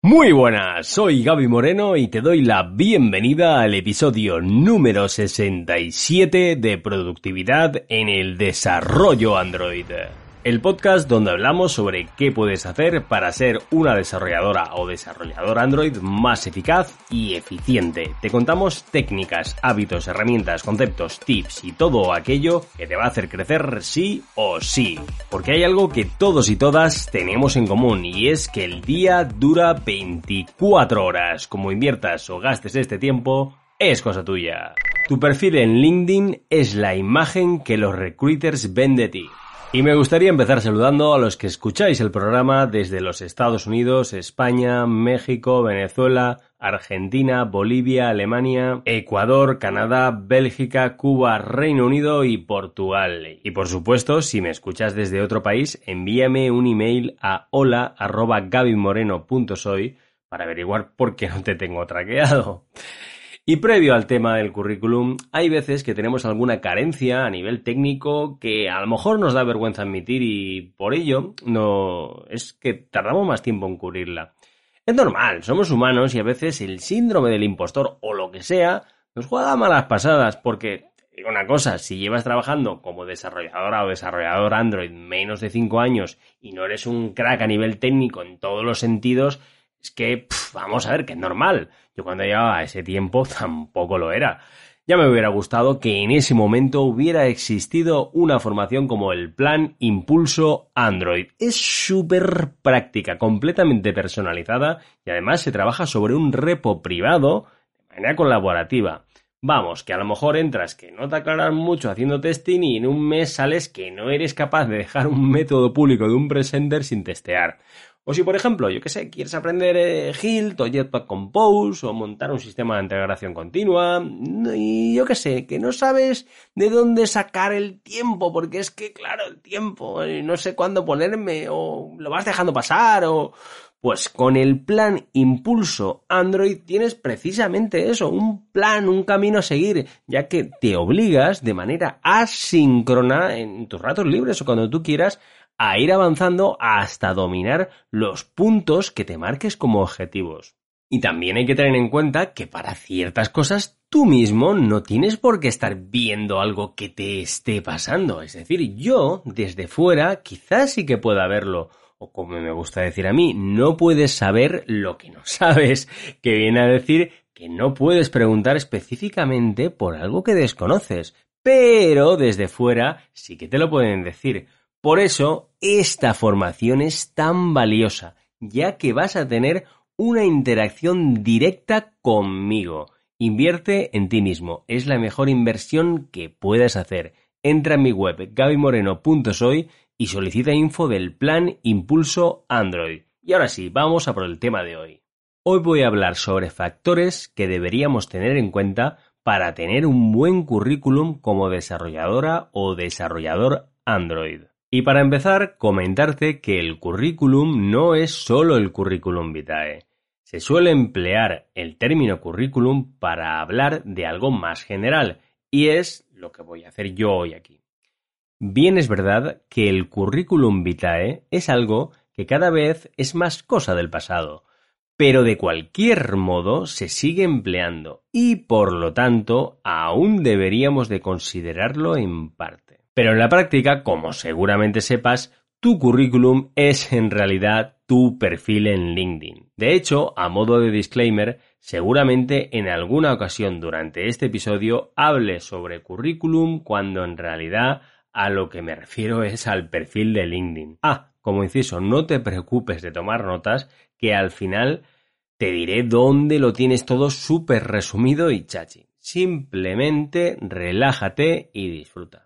Muy buenas, soy Gaby Moreno y te doy la bienvenida al episodio número 67 de Productividad en el Desarrollo Android. El podcast donde hablamos sobre qué puedes hacer para ser una desarrolladora o desarrollador Android más eficaz y eficiente. Te contamos técnicas, hábitos, herramientas, conceptos, tips y todo aquello que te va a hacer crecer sí o sí. Porque hay algo que todos y todas tenemos en común y es que el día dura 24 horas. Como inviertas o gastes este tiempo, es cosa tuya. Tu perfil en LinkedIn es la imagen que los recruiters ven de ti. Y me gustaría empezar saludando a los que escucháis el programa desde los Estados Unidos, España, México, Venezuela, Argentina, Bolivia, Alemania, Ecuador, Canadá, Bélgica, Cuba, Reino Unido y Portugal. Y por supuesto, si me escuchas desde otro país, envíame un email a hola@gabymoreno.soy para averiguar por qué no te tengo traqueado. Y previo al tema del currículum, hay veces que tenemos alguna carencia a nivel técnico que a lo mejor nos da vergüenza admitir y por ello no es que tardamos más tiempo en cubrirla. Es normal, somos humanos y a veces el síndrome del impostor o lo que sea nos juega malas pasadas porque, digo una cosa, si llevas trabajando como desarrolladora o desarrollador Android menos de 5 años y no eres un crack a nivel técnico en todos los sentidos, es que, vamos a ver, que es normal. Yo cuando llevaba ese tiempo tampoco lo era. Ya me hubiera gustado que en ese momento hubiera existido una formación como el Plan Impulso Android. Es súper práctica, completamente personalizada y además se trabaja sobre un repo privado de manera colaborativa. Vamos, que a lo mejor entras que no te aclaras mucho haciendo testing y en un mes sales que no eres capaz de dejar un método público de un presenter sin testear. O si, por ejemplo, yo qué sé, quieres aprender Hilt o Jetpack Compose o montar un sistema de integración continua y yo qué sé, que no sabes de dónde sacar el tiempo porque es que, claro, el tiempo, no sé cuándo ponerme o lo vas dejando pasar o... Pues con el Plan Impulso Android tienes precisamente eso, un plan, un camino a seguir, ya que te obligas de manera asíncrona en tus ratos libres o cuando tú quieras a ir avanzando hasta dominar los puntos que te marques como objetivos. Y también hay que tener en cuenta que para ciertas cosas tú mismo no tienes por qué estar viendo algo que te esté pasando. Es decir, yo desde fuera quizás sí que pueda verlo. O como me gusta decir a mí, no puedes saber lo que no sabes, que viene a decir que no puedes preguntar específicamente por algo que desconoces, pero desde fuera sí que te lo pueden decir. Por eso, esta formación es tan valiosa, ya que vas a tener una interacción directa conmigo. Invierte en ti mismo, es la mejor inversión que puedas hacer. Entra en mi web gabymoreno.soy y solicita info del Plan Impulso Android. Y ahora sí, vamos a por el tema de hoy. Hoy voy a hablar sobre factores que deberíamos tener en cuenta para tener un buen currículum como desarrolladora o desarrollador Android. Y para empezar, comentarte que el currículum no es solo el currículum vitae. Se suele emplear el término currículum para hablar de algo más general, y es lo que voy a hacer yo hoy aquí. Bien es verdad que el currículum vitae es algo que cada vez es más cosa del pasado, pero de cualquier modo se sigue empleando y por lo tanto aún deberíamos de considerarlo en parte. Pero en la práctica, como seguramente sepas, tu currículum es en realidad tu perfil en LinkedIn. De hecho, a modo de disclaimer, seguramente en alguna ocasión durante este episodio hable sobre currículum cuando en realidad a lo que me refiero es al perfil de LinkedIn. Como inciso, no te preocupes de tomar notas, que al final te diré dónde lo tienes todo súper resumido y chachi. Simplemente relájate y disfruta.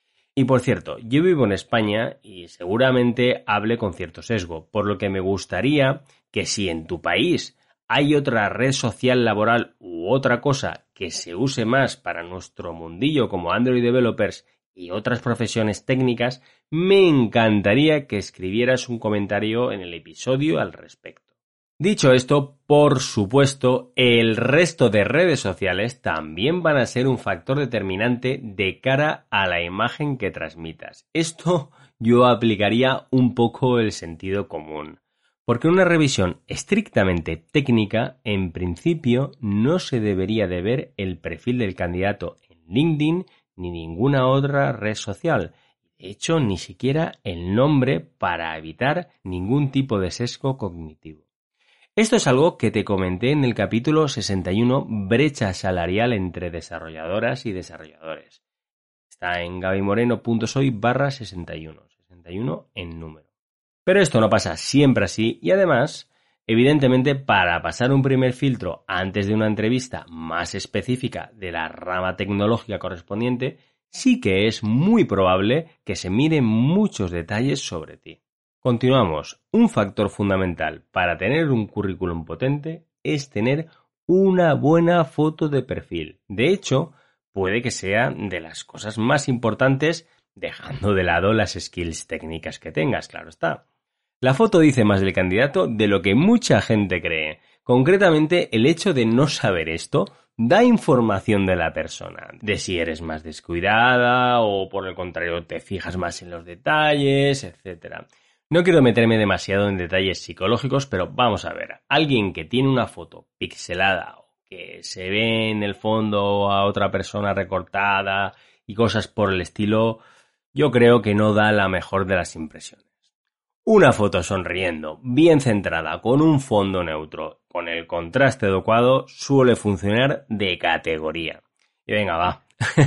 Y por cierto, yo vivo en España y seguramente hable con cierto sesgo, por lo que me gustaría que si en tu país hay otra red social laboral u otra cosa que se use más para nuestro mundillo como Android Developers y otras profesiones técnicas, me encantaría que escribieras un comentario en el episodio al respecto. Dicho esto, por supuesto, el resto de redes sociales también van a ser un factor determinante de cara a la imagen que transmitas. Esto yo aplicaría un poco el sentido común. Porque una revisión estrictamente técnica, en principio, no se debería de ver el perfil del candidato en LinkedIn ni ninguna otra red social. De hecho, ni siquiera el nombre para evitar ningún tipo de sesgo cognitivo. Esto es algo que te comenté en el capítulo 61, brecha salarial entre desarrolladoras y desarrolladores. Está en gabymoreno.soy/61, 61 en número. Pero esto no pasa siempre así y además, evidentemente, para pasar un primer filtro antes de una entrevista más específica de la rama tecnológica correspondiente, sí que es muy probable que se miren muchos detalles sobre ti. Continuamos. Un factor fundamental para tener un currículum potente es tener una buena foto de perfil. De hecho, puede que sea de las cosas más importantes, dejando de lado las skills técnicas que tengas, claro está. La foto dice más del candidato de lo que mucha gente cree. Concretamente, el hecho de no saber esto da información de la persona, de si eres más descuidada o por el contrario te fijas más en los detalles, etc. No quiero meterme demasiado en detalles psicológicos, pero vamos a ver. Alguien que tiene una foto pixelada o que se ve en el fondo a otra persona recortada y cosas por el estilo, yo creo que no da la mejor de las impresiones. Una foto sonriendo, bien centrada, con un fondo neutro, con el contraste adecuado, suele funcionar de categoría. Y venga, va.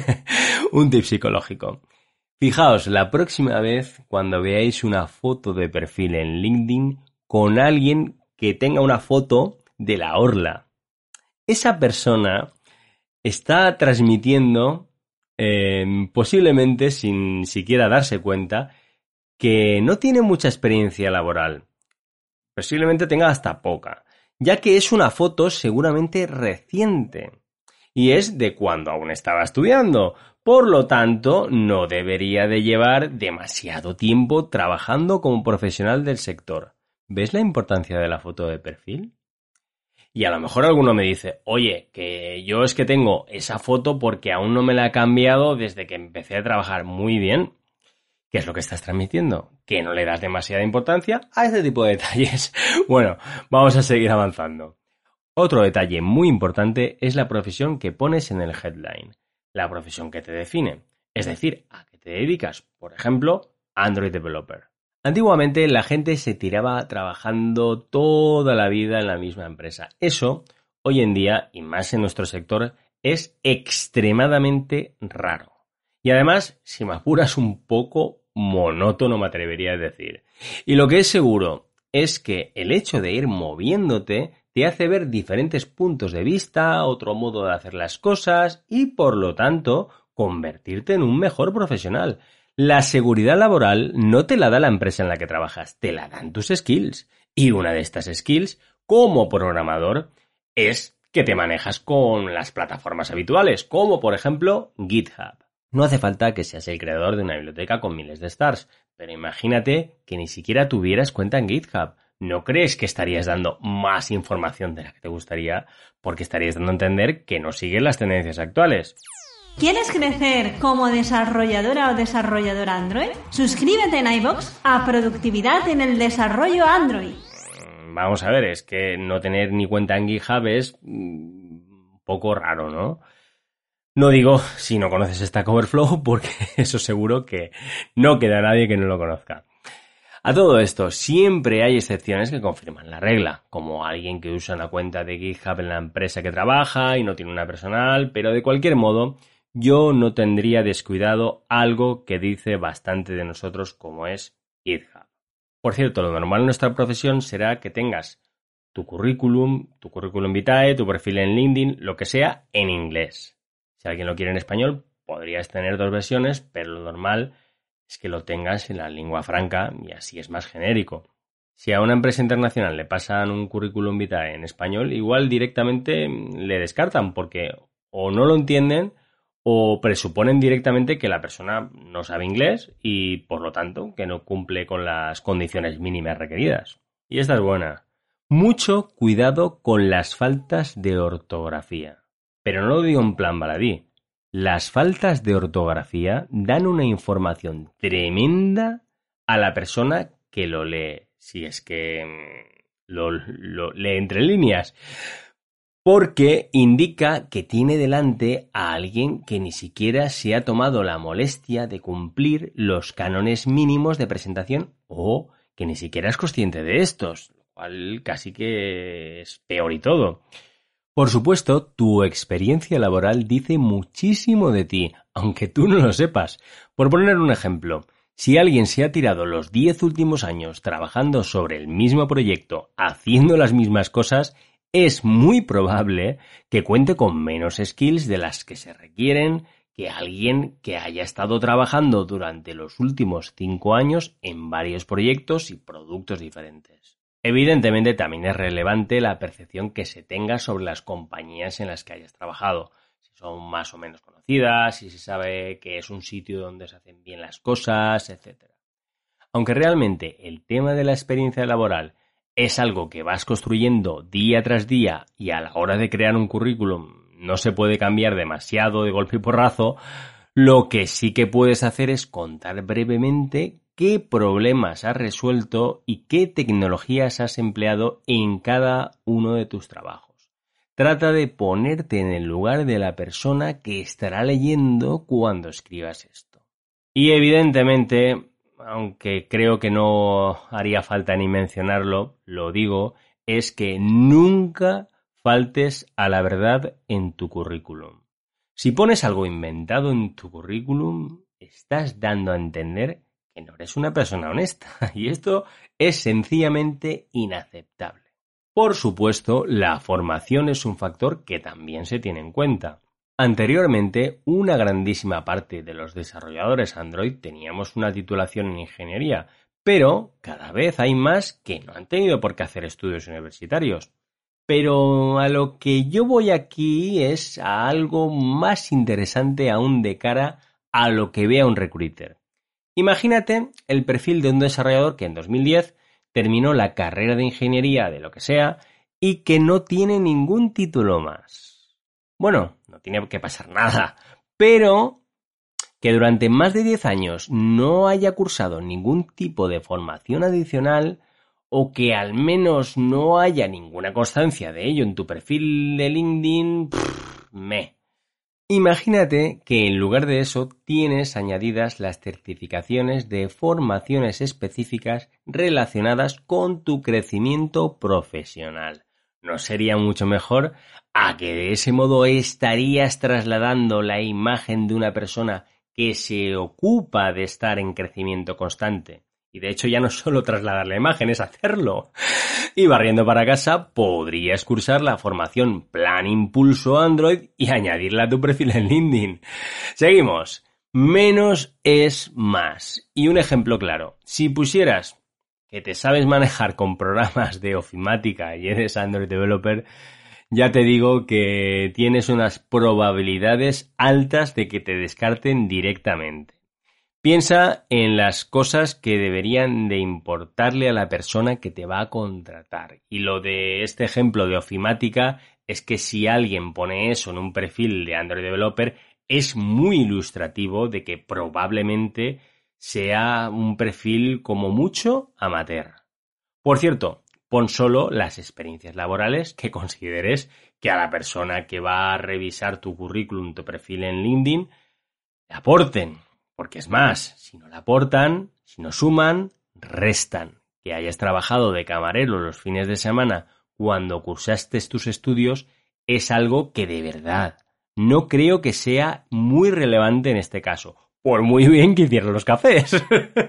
Un tip psicológico. Fijaos la próxima vez cuando veáis una foto de perfil en LinkedIn con alguien que tenga una foto de la orla. Esa persona está transmitiendo, posiblemente sin siquiera darse cuenta, que no tiene mucha experiencia laboral. Posiblemente tenga hasta poca, ya que es una foto seguramente reciente. Y es de cuando aún estaba estudiando. Por lo tanto, no debería de llevar demasiado tiempo trabajando como profesional del sector. ¿Ves la importancia de la foto de perfil? Y a lo mejor alguno me dice, oye, que yo es que tengo esa foto porque aún no me la he cambiado desde que empecé a trabajar. Muy bien. ¿Qué es lo que estás transmitiendo? ¿Que no le das demasiada importancia a este tipo de detalles? Bueno, vamos a seguir avanzando. Otro detalle muy importante es la profesión que pones en el headline, la profesión que te define, es decir, a qué te dedicas. Por ejemplo, Android Developer. Antiguamente la gente se tiraba trabajando toda la vida en la misma empresa. Eso, hoy en día, y más en nuestro sector, es extremadamente raro. Y además, si me apuras, un poco monótono, me atrevería a decir. Y lo que es seguro es que el hecho de ir moviéndote te hace ver diferentes puntos de vista, otro modo de hacer las cosas y, por lo tanto, convertirte en un mejor profesional. La seguridad laboral no te la da la empresa en la que trabajas, te la dan tus skills. Y una de estas skills, como programador, es que te manejas con las plataformas habituales, como por ejemplo GitHub. No hace falta que seas el creador de una biblioteca con miles de stars, pero imagínate que ni siquiera tuvieras cuenta en GitHub. ¿No crees que estarías dando más información de la que te gustaría? Porque estarías dando a entender que no sigues las tendencias actuales. ¿Quieres crecer como desarrolladora o desarrollador Android? Suscríbete en iVoox a Productividad en el Desarrollo Android. Vamos a ver, es que no tener ni cuenta en GitHub es un poco raro, ¿no? No digo si no conoces Stack Overflow, porque eso seguro que no queda nadie que no lo conozca. A todo esto, siempre hay excepciones que confirman la regla, como alguien que usa una cuenta de GitHub en la empresa que trabaja y no tiene una personal, pero de cualquier modo, yo no tendría descuidado algo que dice bastante de nosotros como es GitHub. Por cierto, lo normal en nuestra profesión será que tengas tu currículum vitae, tu perfil en LinkedIn, lo que sea, en inglés. Si alguien lo quiere en español, podrías tener dos versiones, pero lo normal es que lo tengas en la lengua franca y así es más genérico. Si a una empresa internacional le pasan un currículum vitae en español, igual directamente le descartan porque o no lo entienden o presuponen directamente que la persona no sabe inglés y, por lo tanto, que no cumple con las condiciones mínimas requeridas. Y esta es buena. Mucho cuidado con las faltas de ortografía. Pero no lo digo en plan baladí. Las faltas de ortografía dan una información tremenda a la persona que lo lee. si es que lo lee entre líneas, porque indica que tiene delante a alguien que ni siquiera se ha tomado la molestia de cumplir los cánones mínimos de presentación o que ni siquiera es consciente de estos, lo cual casi que es peor y todo. Por supuesto, tu experiencia laboral dice muchísimo de ti, aunque tú no lo sepas. Por poner un ejemplo, si alguien se ha tirado los 10 últimos años trabajando sobre el mismo proyecto, haciendo las mismas cosas, es muy probable que cuente con menos skills de las que se requieren que alguien que haya estado trabajando durante los últimos 5 años en varios proyectos y productos diferentes. Evidentemente también es relevante la percepción que se tenga sobre las compañías en las que hayas trabajado, si son más o menos conocidas, si se sabe que es un sitio donde se hacen bien las cosas, etc. Aunque realmente el tema de la experiencia laboral es algo que vas construyendo día tras día y a la hora de crear un currículum no se puede cambiar demasiado de golpe y porrazo, lo que sí que puedes hacer es contar brevemente qué problemas has resuelto y qué tecnologías has empleado en cada uno de tus trabajos. Trata de ponerte en el lugar de la persona que estará leyendo cuando escribas esto. Y evidentemente, aunque creo que no haría falta ni mencionarlo, lo digo, es que nunca faltes a la verdad en tu currículum. Si pones algo inventado en tu currículum, estás dando a entender que no eres una persona honesta, y esto es sencillamente inaceptable. Por supuesto, la formación es un factor que también se tiene en cuenta. Anteriormente, una grandísima parte de los desarrolladores Android teníamos una titulación en ingeniería, pero cada vez hay más que no han tenido por qué hacer estudios universitarios. Pero a lo que yo voy aquí es a algo más interesante aún de cara a lo que vea un recruiter. Imagínate el perfil de un desarrollador que en 2010 terminó la carrera de ingeniería de lo que sea y que no tiene ningún título más. Bueno, no tiene que pasar nada, pero que durante más de 10 años no haya cursado ningún tipo de formación adicional o que al menos no haya ninguna constancia de ello en tu perfil de LinkedIn, Imagínate que en lugar de eso tienes añadidas las certificaciones de formaciones específicas relacionadas con tu crecimiento profesional. ¿No sería mucho mejor a que de ese modo estarías trasladando la imagen de una persona que se ocupa de estar en crecimiento constante? Y de hecho ya no solo trasladar la imagen, es hacerlo. Y barriendo para casa, podrías cursar la formación Plan Impulso Android y añadirla a tu perfil en LinkedIn. Seguimos. Menos es más. Y un ejemplo claro. Si pusieras que te sabes manejar con programas de ofimática y eres Android Developer, ya te digo que tienes unas probabilidades altas de que te descarten directamente. Piensa en las cosas que deberían de importarle a la persona que te va a contratar. Y lo de este ejemplo de ofimática es que si alguien pone eso en un perfil de Android Developer, es muy ilustrativo de que probablemente sea un perfil como mucho amateur. Por cierto, pon solo las experiencias laborales que consideres que a la persona que va a revisar tu currículum, tu perfil en LinkedIn, le aporten. Porque es más, si no la aportan, si no suman, restan. Que hayas trabajado de camarero los fines de semana cuando cursaste tus estudios es algo que de verdad no creo que sea muy relevante en este caso. Por muy bien que hicieran los cafés.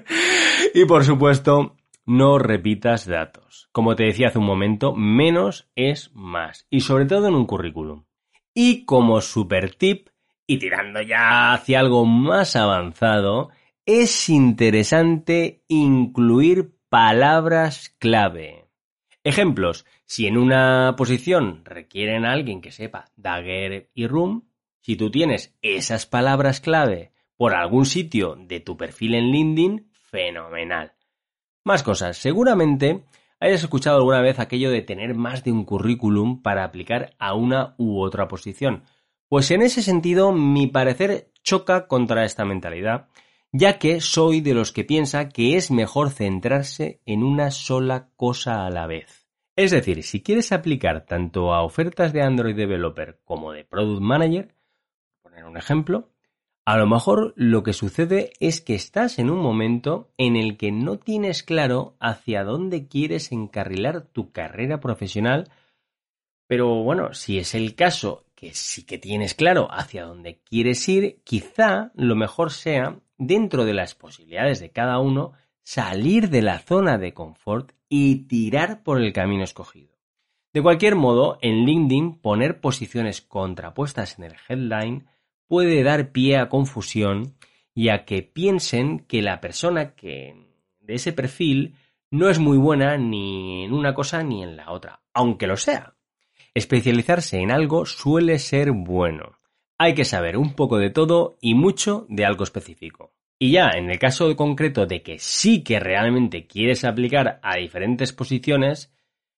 Y por supuesto, no repitas datos. Como te decía hace un momento, menos es más. Y sobre todo en un currículum. Y como super tip, y tirando ya hacia algo más avanzado, es interesante incluir palabras clave. Ejemplos, si en una posición requieren a alguien que sepa Dagger y Room, si tú tienes esas palabras clave por algún sitio de tu perfil en LinkedIn, fenomenal. Más cosas, seguramente hayas escuchado alguna vez aquello de tener más de un currículum para aplicar a una u otra posición. Pues en ese sentido, mi parecer choca contra esta mentalidad, ya que soy de los que piensa que es mejor centrarse en una sola cosa a la vez. Es decir, si quieres aplicar tanto a ofertas de Android Developer como de Product Manager, por poner un ejemplo, a lo mejor lo que sucede es que estás en un momento en el que no tienes claro hacia dónde quieres encarrilar tu carrera profesional, pero bueno, si es el caso que sí que tienes claro hacia dónde quieres ir, quizá lo mejor sea, dentro de las posibilidades de cada uno, salir de la zona de confort y tirar por el camino escogido. De cualquier modo, en LinkedIn poner posiciones contrapuestas en el headline puede dar pie a confusión y a que piensen que la persona que de ese perfil no es muy buena ni en una cosa ni en la otra, aunque lo sea. Especializarse en algo suele ser bueno. Hay que saber un poco de todo y mucho de algo específico. Y ya en el caso concreto de que sí que realmente quieres aplicar a diferentes posiciones,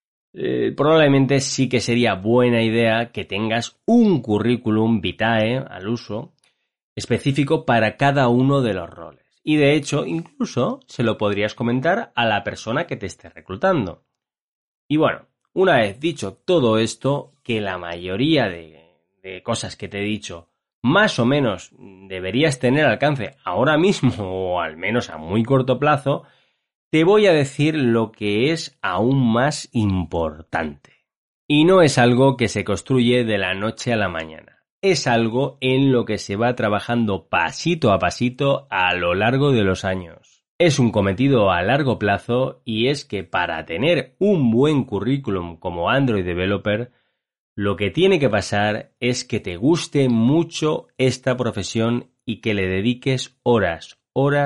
probablemente sí que sería buena idea que tengas un currículum vitae al uso específico para cada uno de los roles. Y de hecho, incluso se lo podrías comentar a la persona que te esté reclutando. Y bueno, una vez dicho todo esto, que la mayoría de cosas que te he dicho más o menos deberías tener alcance ahora mismo o al menos a muy corto plazo, te voy a decir lo que es aún más importante. Y no es algo que se construye de la noche a la mañana. Es algo en lo que se va trabajando pasito a pasito a lo largo de los años. Es un cometido a largo plazo y es que para tener un buen currículum como Android Developer, lo que tiene que pasar es que te guste mucho esta profesión y que le dediques horas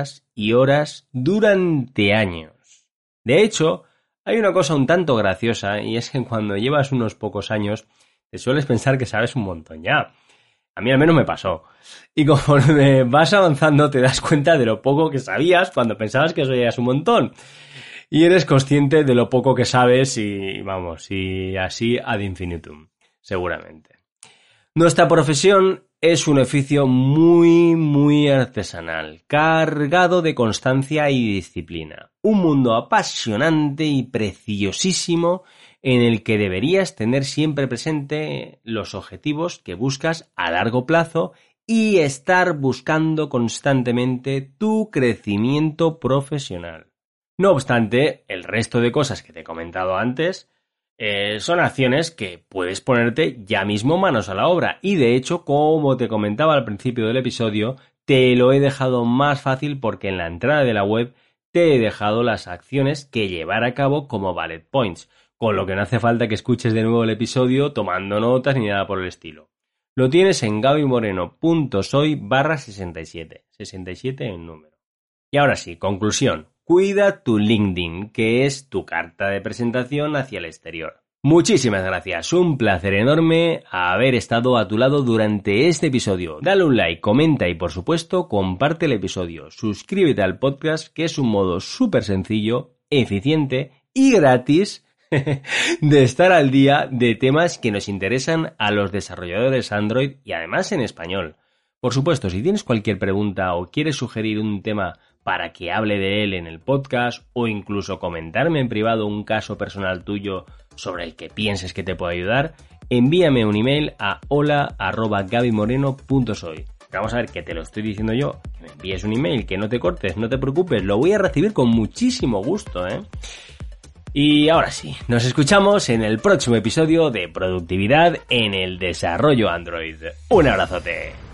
y horas durante años. De hecho, hay una cosa un tanto graciosa y es que cuando llevas unos pocos años te sueles pensar que sabes un montón ya. A mí al menos me pasó. Y conforme vas avanzando te das cuenta de lo poco que sabías cuando pensabas que sabías un montón. Y eres consciente de lo poco que sabes y así ad infinitum, seguramente. Nuestra profesión es un oficio muy artesanal, cargado de constancia y disciplina. Un mundo apasionante y preciosísimo en el que deberías tener siempre presente los objetivos que buscas a largo plazo y estar buscando constantemente tu crecimiento profesional. No obstante, el resto de cosas que te he comentado antes son acciones que puedes ponerte ya mismo manos a la obra y de hecho, como te comentaba al principio del episodio, te lo he dejado más fácil porque en la entrada de la web te he dejado las acciones que llevar a cabo como bullet points, con lo que no hace falta que escuches de nuevo el episodio tomando notas ni nada por el estilo. Lo tienes en gabymoreno.soy/67, 67 en número. Y ahora sí, conclusión. Cuida tu LinkedIn, que es tu carta de presentación hacia el exterior. Muchísimas gracias, un placer enorme haber estado a tu lado durante este episodio. Dale un like, comenta y por supuesto comparte el episodio. Suscríbete al podcast, que es un modo súper sencillo, eficiente y gratis de estar al día de temas que nos interesan a los desarrolladores Android y además en español. Por supuesto, si tienes cualquier pregunta o quieres sugerir un tema para que hable de él en el podcast o incluso comentarme en privado un caso personal tuyo sobre el que pienses que te puedo ayudar, envíame un email a hola@gabymoreno.soy. Vamos a ver, que te lo estoy diciendo yo, que me envíes un email, que no te cortes, no te preocupes, lo voy a recibir con muchísimo gusto, ¿eh? Y ahora sí, nos escuchamos en el próximo episodio de Productividad en el Desarrollo Android. ¡Un abrazote!